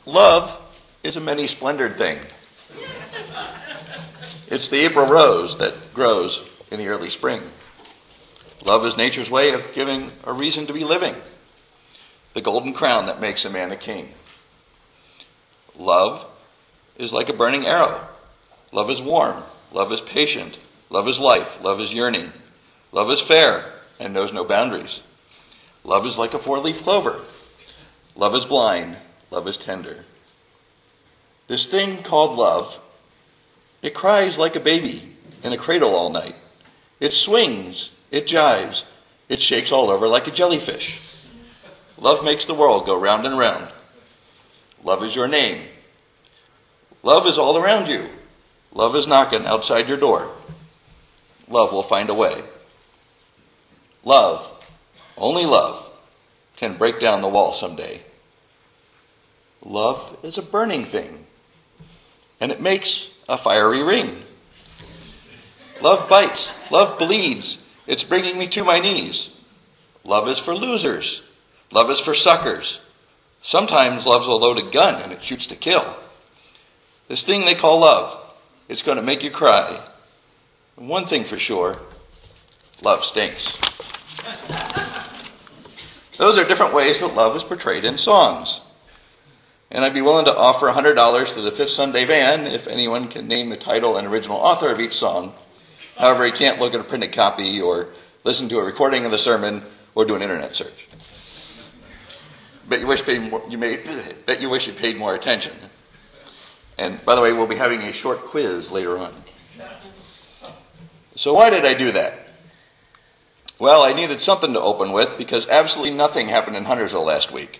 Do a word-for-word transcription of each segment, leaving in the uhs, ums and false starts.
Love is a many-splendored thing. It's the April rose that grows in the early spring. Love is nature's way of giving a reason to be living. The golden crown that makes a man a king. Love is like a burning arrow. Love is warm. Love is patient. Love is life. Love is yearning. Love is fair and knows no boundaries. Love is like a four-leaf clover. Love is blind. Love is tender. This thing called love, it cries like a baby in a cradle all night. It swings. It jives. It shakes all over like a jellyfish. Love makes the world go round and round. Love is your name. Love is all around you. Love is knocking outside your door. Love will find a way. Love, only love, can break down the wall someday. Love is a burning thing, and it makes a fiery ring. Love bites. Love bleeds. It's bringing me to my knees. Love is for losers. Love is for suckers. Sometimes love's a loaded gun and it shoots to kill. This thing they call love, it's going to make you cry. And one thing for sure, love stinks. Those are different ways that love is portrayed in songs. And I'd be willing to offer one hundred dollars to the Fifth Sunday Van if anyone can name the title and original author of each song. However, you can't look at a printed copy or listen to a recording of the sermon or do an internet search. Bet you wish paid more, you may, bet you wish you paid more attention. And by the way, we'll be having a short quiz later on. So why did I do that? Well, I needed something to open with because absolutely nothing happened in Huntersville last week.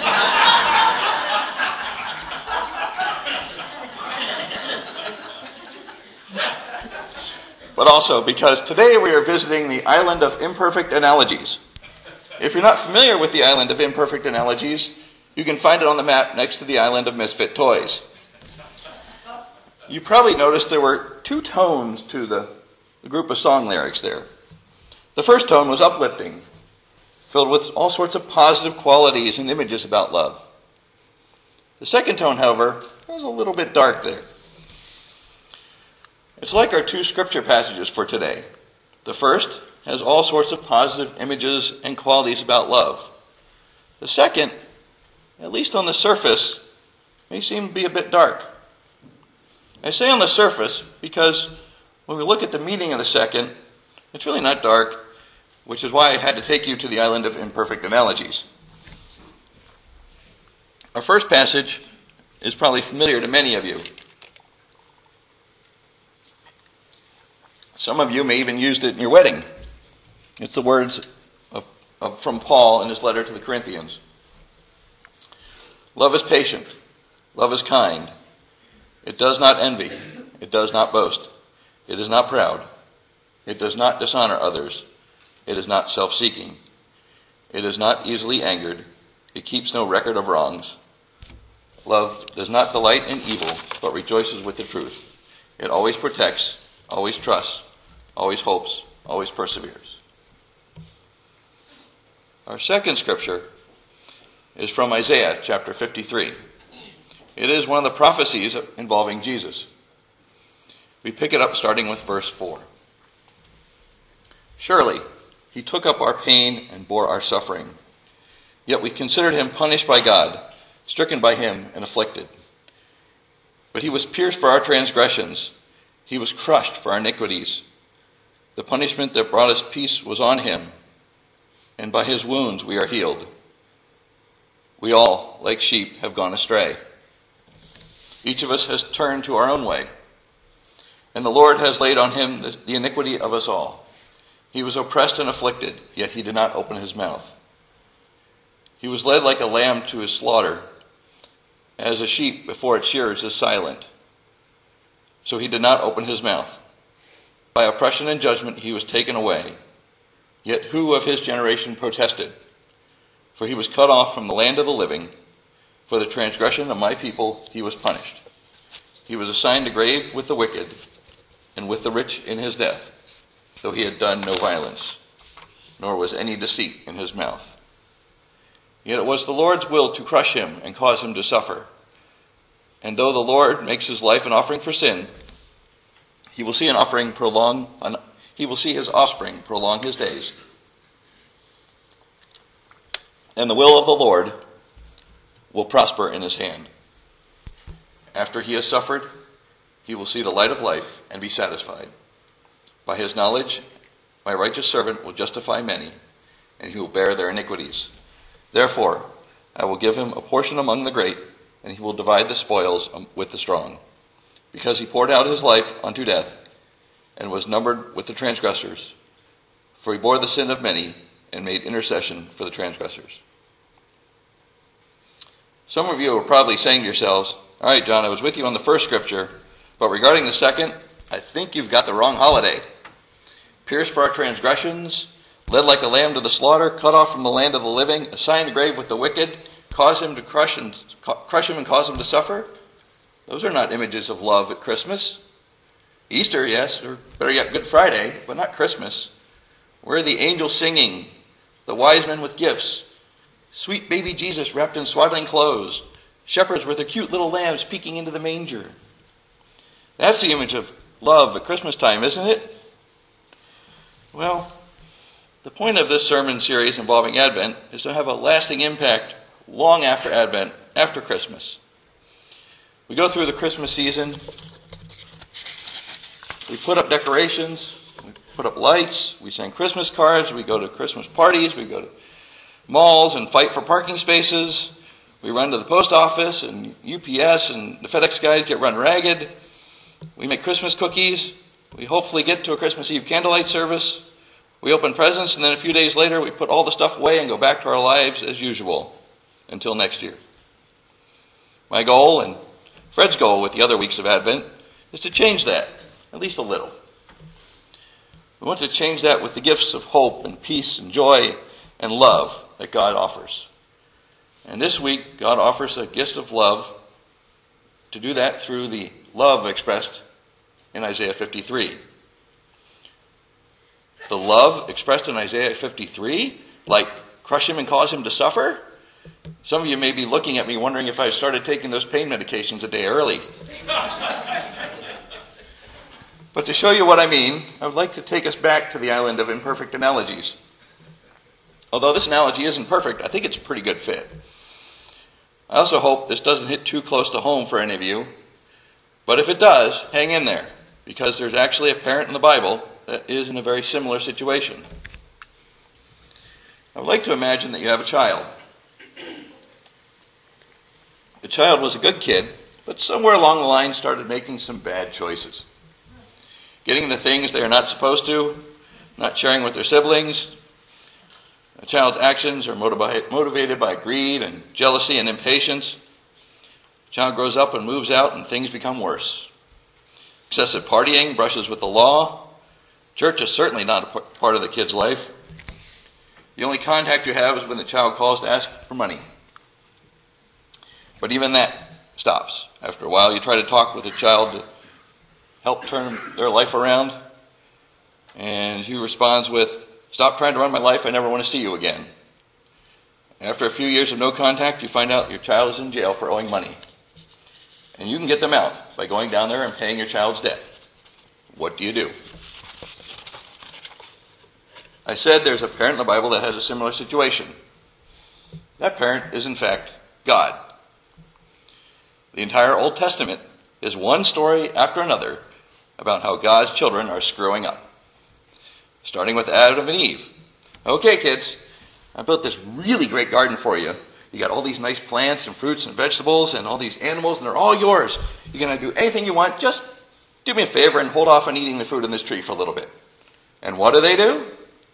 But also because today we are visiting the island of imperfect analogies. If you're not familiar with the island of imperfect analogies, you can find it on the map next to the island of misfit toys. You probably noticed there were two tones to the, the group of song lyrics there. The first tone was uplifting, filled with all sorts of positive qualities and images about love. The second tone, however, was a little bit dark there. It's like our two scripture passages for today. The first has all sorts of positive images and qualities about love. The second, at least on the surface, may seem to be a bit dark. I say on the surface because when we look at the meaning of the second, it's really not dark, which is why I had to take you to the island of imperfect analogies. Our first passage is probably familiar to many of you. Some of you may even used it in your wedding. It's the words of, of, from Paul in his letter to the Corinthians. Love is patient. Love is kind. It does not envy. It does not boast. It is not proud. It does not dishonor others. It is not self-seeking. It is not easily angered. It keeps no record of wrongs. Love does not delight in evil, but rejoices with the truth. It always protects, always trusts, always hopes, always perseveres. Our second scripture is from Isaiah chapter fifty-three. It is one of the prophecies involving Jesus. We pick it up starting with verse four. Surely he took up our pain and bore our suffering. Yet we considered him punished by God, stricken by him and afflicted. But he was pierced for our transgressions. He was crushed for our iniquities. The punishment that brought us peace was on him, and by his wounds we are healed. We all, like sheep, have gone astray. Each of us has turned to our own way, and the Lord has laid on him the iniquity of us all. He was oppressed and afflicted, yet he did not open his mouth. He was led like a lamb to his slaughter, as a sheep before its shearers is silent. So he did not open his mouth. By oppression and judgment he was taken away. Yet who of his generation protested? For he was cut off from the land of the living. For the transgression of my people he was punished. He was assigned a grave with the wicked, and with the rich in his death, though he had done no violence, nor was any deceit in his mouth. Yet it was the Lord's will to crush him and cause him to suffer. And though the Lord makes his life an offering for sin, he will see an offering prolong, an, he will see his offspring prolong his days. And the will of the Lord will prosper in his hand. After he has suffered, he will see the light of life and be satisfied. By his knowledge, my righteous servant will justify many, and he will bear their iniquities. Therefore, I will give him a portion among the great, and he will divide the spoils with the strong. Because he poured out his life unto death, and was numbered with the transgressors. For he bore the sin of many, and made intercession for the transgressors. Some of you are probably saying to yourselves, all right, John, I was with you on the first scripture, but regarding the second, I think you've got the wrong holiday. Pierced for our transgressions, led like a lamb to the slaughter, cut off from the land of the living, assigned a grave with the wicked, cause him to crush and crush him and cause him to suffer. Those are not images of love at Christmas. Easter, yes, or better yet, Good Friday, but not Christmas. Where are the angels singing, the wise men with gifts, sweet baby Jesus wrapped in swaddling clothes, shepherds with their cute little lambs peeking into the manger? That's the image of love at Christmas time, isn't it? Well, the point of this sermon series involving Advent is to have a lasting impact long after Advent, after Christmas. We go through the Christmas season. We put up decorations. We put up lights. We send Christmas cards. We go to Christmas parties. We go to malls and fight for parking spaces. We run to the post office, and U P S and the FedEx guys get run ragged. We make Christmas cookies. We hopefully get to a Christmas Eve candlelight service. We open presents, and then a few days later, we put all the stuff away and go back to our lives as usual until next year. My goal, and Fred's goal with the other weeks of Advent, is to change that, at least a little. We want to change that with the gifts of hope and peace and joy and love that God offers. And this week, God offers a gift of love to do that through the love expressed in Isaiah fifty-three. The love expressed in Isaiah fifty-three, like crush him and cause him to suffer? Some of you may be looking at me wondering if I started taking those pain medications a day early. But to show you what I mean, I would like to take us back to the island of imperfect analogies. Although this analogy isn't perfect, I think it's a pretty good fit. I also hope this doesn't hit too close to home for any of you. But if it does, hang in there, because there's actually a parent in the Bible that is in a very similar situation. I would like to imagine that you have a child. The child was a good kid, but somewhere along the line started making some bad choices. Getting into things they are not supposed to, not sharing with their siblings. A child's actions are motivated by greed and jealousy and impatience. The child grows up and moves out and things become worse. Excessive partying, brushes with the law. Church is certainly not a part of the kid's life. The only contact you have is when the child calls to ask for money. But even that stops. After a while, you try to talk with the child to help turn their life around. And he responds with, "Stop trying to run my life. I never want to see you again." After a few years of no contact, you find out your child is in jail for owing money. And you can get them out by going down there and paying your child's debt. What do you do? I said there's a parent in the Bible that has a similar situation. That parent is, in fact, God. The entire Old Testament is one story after another about how God's children are screwing up. Starting with Adam and Eve. Okay, kids, I built this really great garden for you. You got all these nice plants and fruits and vegetables and all these animals, and they're all yours. You're going to do anything you want. Just do me a favor and hold off on eating the fruit in this tree for a little bit. And what do they do?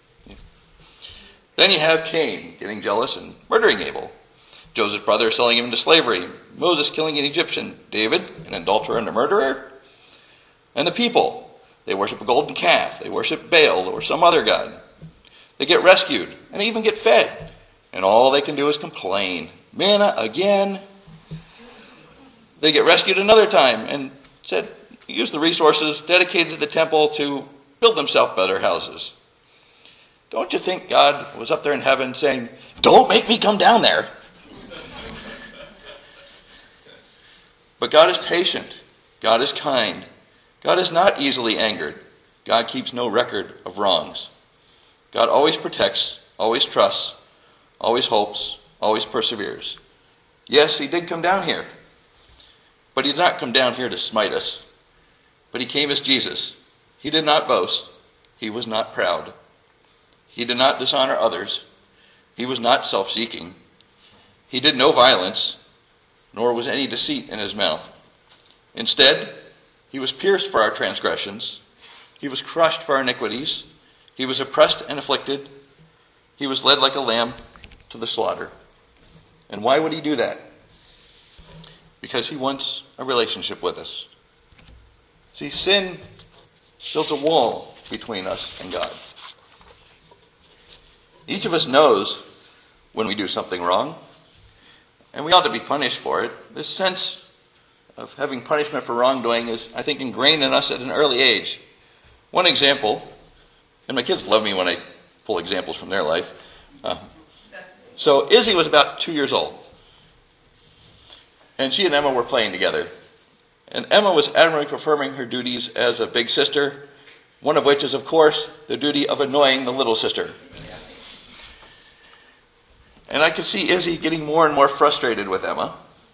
Then you have Cain getting jealous and murdering Abel. Joseph's brother selling him into slavery. Moses killing an Egyptian. David, an adulterer and a murderer. And the people, they worship a golden calf. They worship Baal or some other god. They get rescued and they even get fed. And all they can do is complain. Manna again. They get rescued another time and said, use the resources dedicated to the temple to build themselves better houses. Don't you think God was up there in heaven saying, don't make me come down there? But God is patient. God is kind. God is not easily angered. God keeps no record of wrongs. God always protects, always trusts, always hopes, always perseveres. Yes, he did come down here. But he did not come down here to smite us. But he came as Jesus. He did not boast. He was not proud. He did not dishonor others. He was not self-seeking. He did no violence, nor was any deceit in his mouth. Instead, he was pierced for our transgressions. He was crushed for our iniquities. He was oppressed and afflicted. He was led like a lamb to the slaughter. And why would he do that? Because he wants a relationship with us. See, sin built a wall between us and God. Each of us knows when we do something wrong, and we ought to be punished for it. This sense of having punishment for wrongdoing is, I think, ingrained in us at an early age. One example, and my kids love me when I pull examples from their life. Uh, so Izzy was about two years old, and she and Emma were playing together. And Emma was admirably performing her duties as a big sister, one of which is, of course, the duty of annoying the little sister. And I could see Izzy getting more and more frustrated with Emma.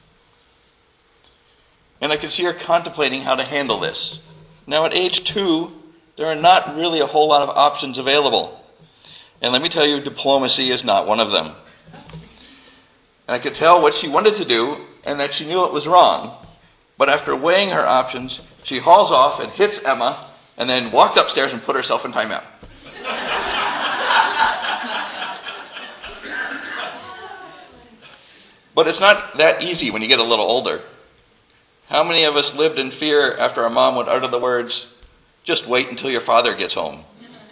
And I could see her contemplating how to handle this. Now at age two, there are not really a whole lot of options available. And let me tell you, diplomacy is not one of them. And I could tell what she wanted to do and that she knew it was wrong. But after weighing her options, she hauls off and hits Emma and then walked upstairs and put herself in timeout. But it's not that easy when you get a little older. How many of us lived in fear after our mom would utter the words, "Just wait until your father gets home"?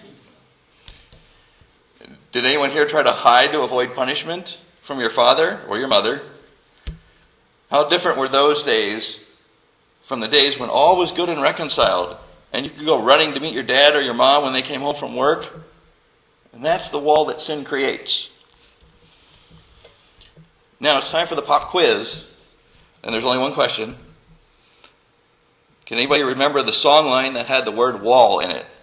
Did anyone here try to hide to avoid punishment from your father or your mother? How different were those days from the days when all was good and reconciled, and you could go running to meet your dad or your mom when they came home from work? And that's the wall that sin creates. Now it's time for the pop quiz, and there's only one question. Can anybody remember the song line that had the word wall in it?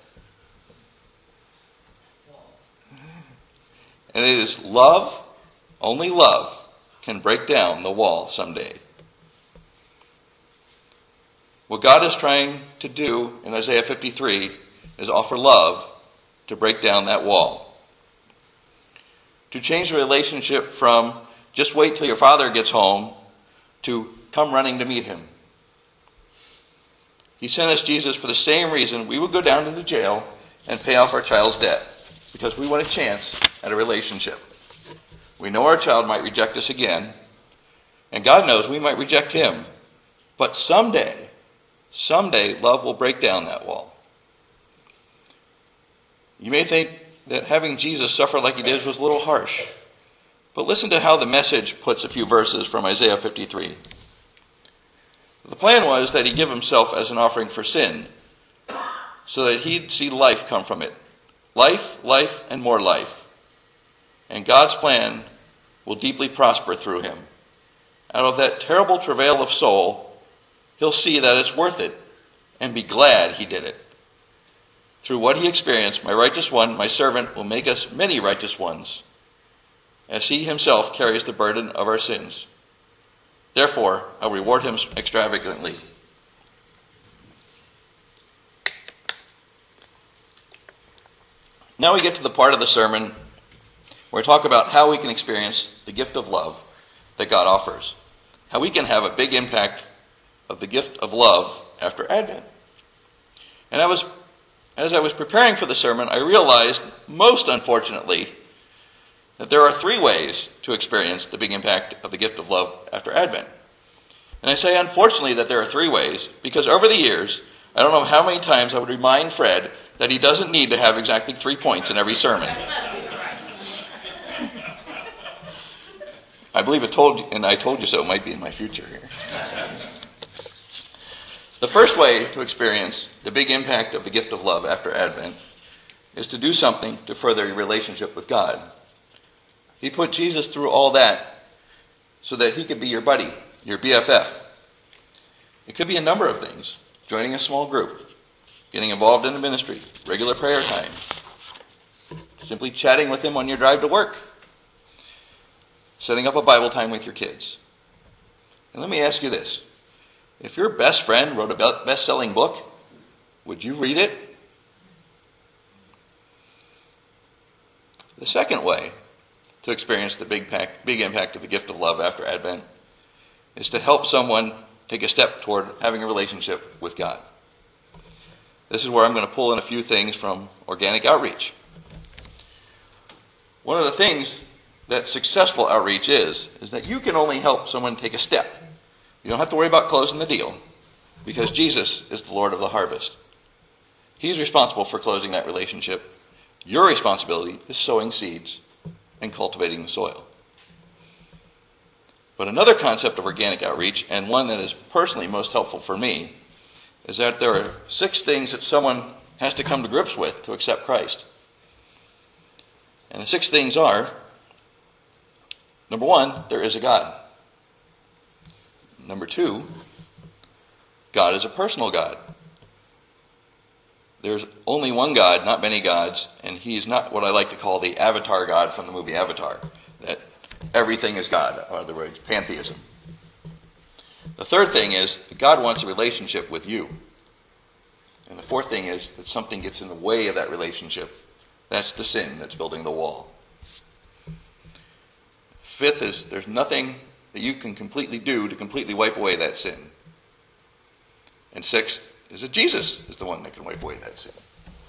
And it is love, only love, can break down the wall someday. What God is trying to do in Isaiah fifty-three is offer love to break down that wall. To change the relationship from just wait till your father gets home to come running to meet him. He sent us Jesus for the same reason we would go down to the jail and pay off our child's debt, because we want a chance at a relationship. We know our child might reject us again, and God knows we might reject him. But someday, someday love will break down that wall. You may think that having Jesus suffer like he did was a little harsh. But listen to how the Message puts a few verses from Isaiah fifty-three. The plan was that he give himself as an offering for sin, so that he'd see life come from it. Life, life, and more life. And God's plan will deeply prosper through him. Out of that terrible travail of soul, he'll see that it's worth it and be glad he did it. Through what he experienced, my righteous one, my servant, will make us many righteous ones, as he himself carries the burden of our sins. Therefore, I'll reward him extravagantly. Now we get to the part of the sermon where we talk about how we can experience the gift of love that God offers. How we can have a big impact of the gift of love after Advent. And I was, as I was preparing for the sermon, I realized, most unfortunately, that there are three ways to experience the big impact of the gift of love after Advent. And I say unfortunately that there are three ways, because over the years, I don't know how many times I would remind Fred that he doesn't need to have exactly three points in every sermon. I believe it told, and I told you so, might be in my future here. The first way to experience the big impact of the gift of love after Advent is to do something to further your relationship with God. He put Jesus through all that so that he could be your buddy, your B F F. It could be a number of things. Joining a small group, getting involved in a ministry, regular prayer time, simply chatting with them on your drive to work, setting up a Bible time with your kids. And let me ask you this. If your best friend wrote a best-selling book, would you read it? The second way to experience the big impact, big impact of the gift of love after Advent is to help someone take a step toward having a relationship with God. This is where I'm going to pull in a few things from organic outreach. One of the things that successful outreach is, is that you can only help someone take a step. You don't have to worry about closing the deal, because Jesus is the Lord of the harvest. He's responsible for closing that relationship. Your responsibility is sowing seeds and cultivating the soil. But another concept of organic outreach, and one that is personally most helpful for me, is that there are six things that someone has to come to grips with to accept Christ. And the six things are, number one, there is a God. Number two, God is a personal God. There's only one God, not many gods, and he's not what I like to call the Avatar God from the movie Avatar, that everything is God, or in other words, pantheism. The third thing is that God wants a relationship with you. And the fourth thing is that something gets in the way of that relationship. That's the sin that's building the wall. Fifth is there's nothing that you can completely do to completely wipe away that sin. And sixth is that Jesus is the one that can wipe away that sin.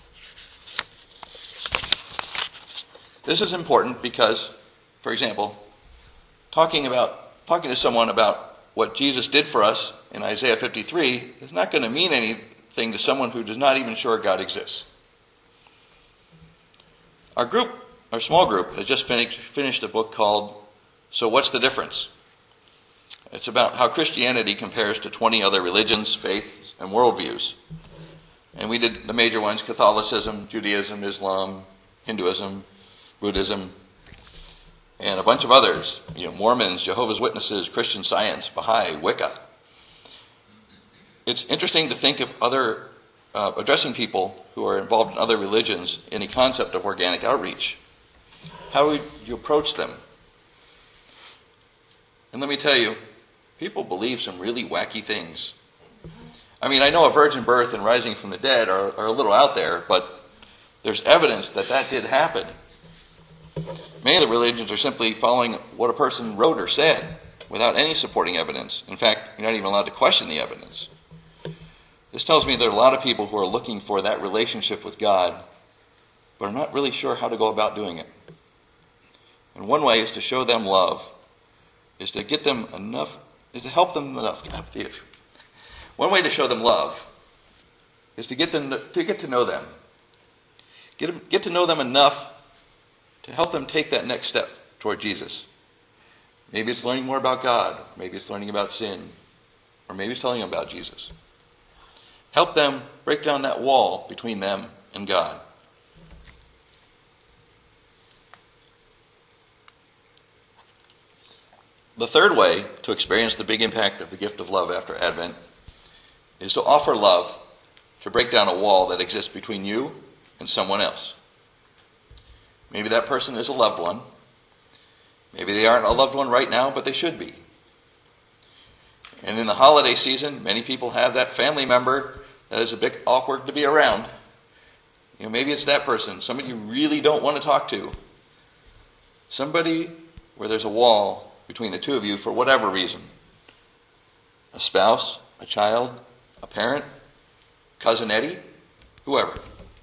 This is important because, for example, talking about talking to someone about what Jesus did for us in Isaiah fifty-three is not going to mean anything to someone who is not even sure God exists. Our group, our small group, has just finished, finished a book called So What's the Difference? It's about how Christianity compares to twenty other religions, faiths, and worldviews. And we did the major ones: Catholicism, Judaism, Islam, Hinduism, Buddhism, and a bunch of others. You know, Mormons, Jehovah's Witnesses, Christian Science, Baha'i, Wicca. It's interesting to think of other uh, addressing people who are involved in other religions in a concept of organic outreach. How would you approach them? And let me tell you, people believe some really wacky things. I mean, I know a virgin birth and rising from the dead are, are a little out there, but there's evidence that that did happen. Many of the religions are simply following what a person wrote or said without any supporting evidence. In fact, you're not even allowed to question the evidence. This tells me there are a lot of people who are looking for that relationship with God, but are not really sure how to go about doing it. And one way is to show them love, is to get them enough, is to help them enough. One way to show them love is to get them to get to know them. Get, them, get to know them enough to help them take that next step toward Jesus. Maybe it's learning more about God. Maybe it's learning about sin. Or maybe it's telling them about Jesus. Help them break down that wall between them and God. The third way to experience the big impact of the gift of love after Advent is to offer love to break down a wall that exists between you and someone else. Maybe that person is a loved one. Maybe they aren't a loved one right now, but they should be. And in the holiday season, many people have that family member that is a bit awkward to be around. You know, maybe it's that person, somebody you really don't want to talk to. Somebody where there's a wall between the two of you for whatever reason. A spouse, a child, a parent, Cousin Eddie, whoever.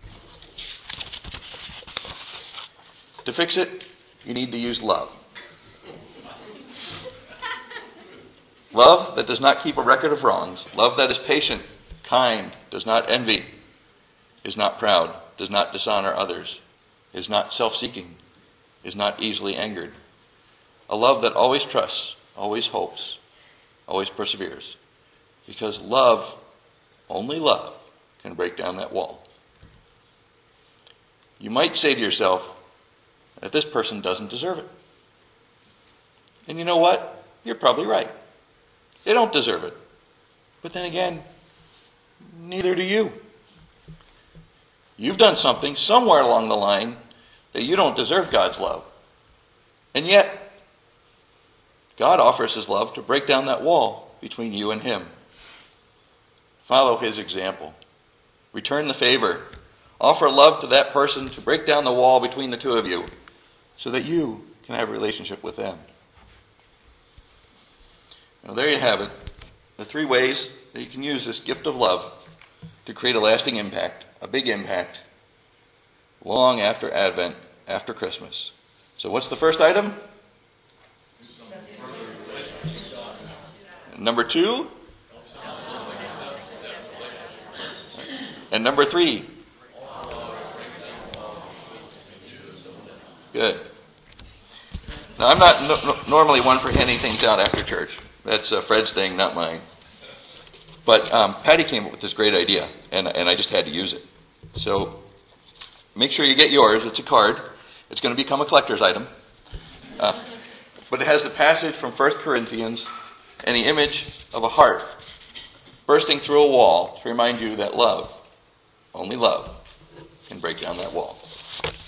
To fix it, you need to use love. Love that does not keep a record of wrongs. Love that is patient, kind, does not envy, is not proud, does not dishonor others, is not self-seeking, is not easily angered. A love that always trusts, always hopes, always perseveres. Because love, only love, can break down that wall. You might say to yourself that this person doesn't deserve it. And you know what? You're probably right. They don't deserve it. But then again, neither do you. You've done something somewhere along the line that you don't deserve God's love. And yet, God offers his love to break down that wall between you and him. Follow his example. Return the favor. Offer love to that person to break down the wall between the two of you so that you can have a relationship with them. Now, there you have it. The three ways that you can use this gift of love to create a lasting impact, a big impact, long after Advent, after Christmas. So what's the first item? Number two? And number three? Good. Now, I'm not no, no, normally one for handing things out after church. That's uh, Fred's thing, not mine. But um, Patty came up with this great idea, and, and I just had to use it. So make sure you get yours. It's a card. It's going to become a collector's item. Uh, but it has the passage from First Corinthians and the image of a heart bursting through a wall to remind you that love, only love, can break down that wall.